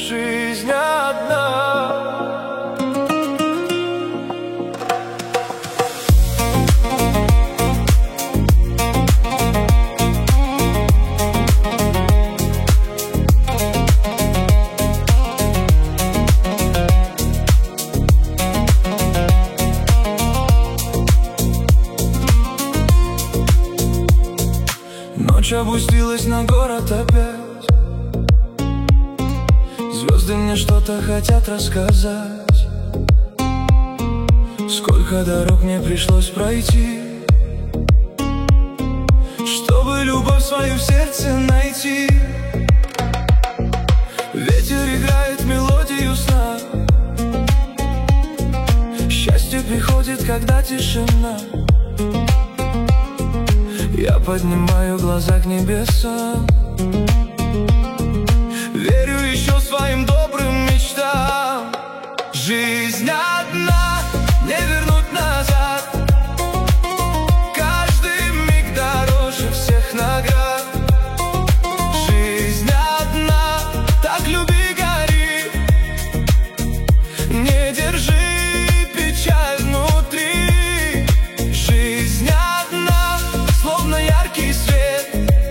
жизнь одна. Ночь опустилась на город опять. Звезды мне что-то хотят рассказать. Сколько дорог мне пришлось пройти, чтобы любовь свою в сердце найти. Ветер играет мелодию сна. Счастье приходит, когда тишина. Я поднимаю глаза к небесам, верю еще своим добрым мечтам. Жизнь одна, не вернуть назад. Каждый миг дороже всех наград. Жизнь одна, так люби, гори. Не держи печаль внутри. Жизнь одна, словно яркий свет.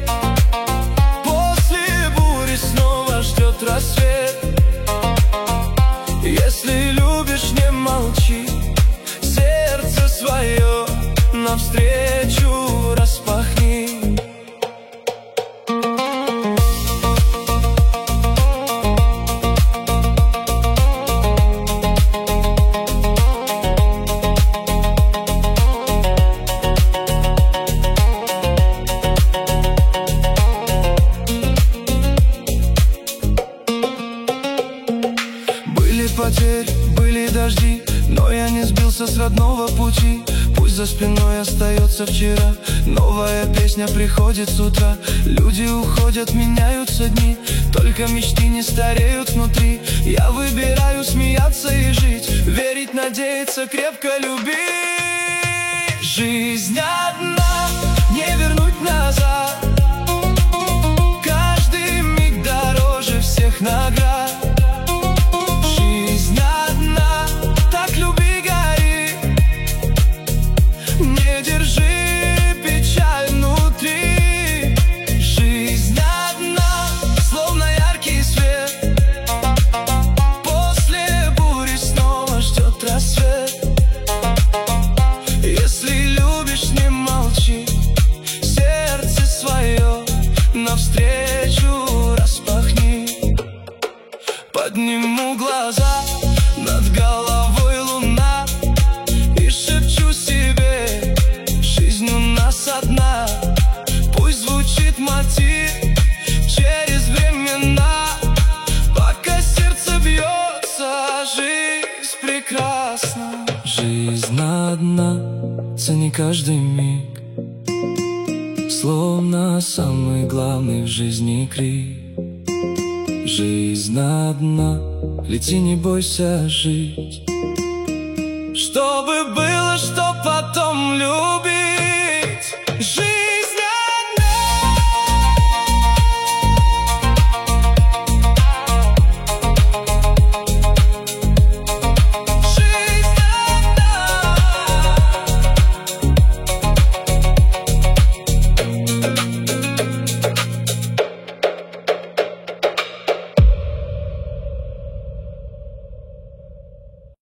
После бури снова ждет рассвет. Если любишь, не молчи, сердце свое навстречу распахни. Были потери, были дожди, но я не сбился с родного пути. Пусть за спиной остается вчера, новая песня приходит с утра. Люди уходят, меняются дни, только мечты не стареют внутри. Я выбираю смеяться и жить, верить, надеяться, крепко любить. Жизнь одна, не вернуть назад. Каждый миг дороже всех наград. Не держи печаль внутри. Жизнь одна, словно яркий свет. После бури снова ждет рассвет. Если любишь, не молчи, сердце свое навстречу распахни. Подниму глаза, над головой луна, и шепчу себе: жизнь у нас одна. Пусть звучит мотив через времена, пока сердце бьется, жизнь прекрасна. Жизнь одна, цени каждый миг, словно самый главный в жизни крик. Жизнь одна, лети, не бойся жить, чтобы было что потом любить.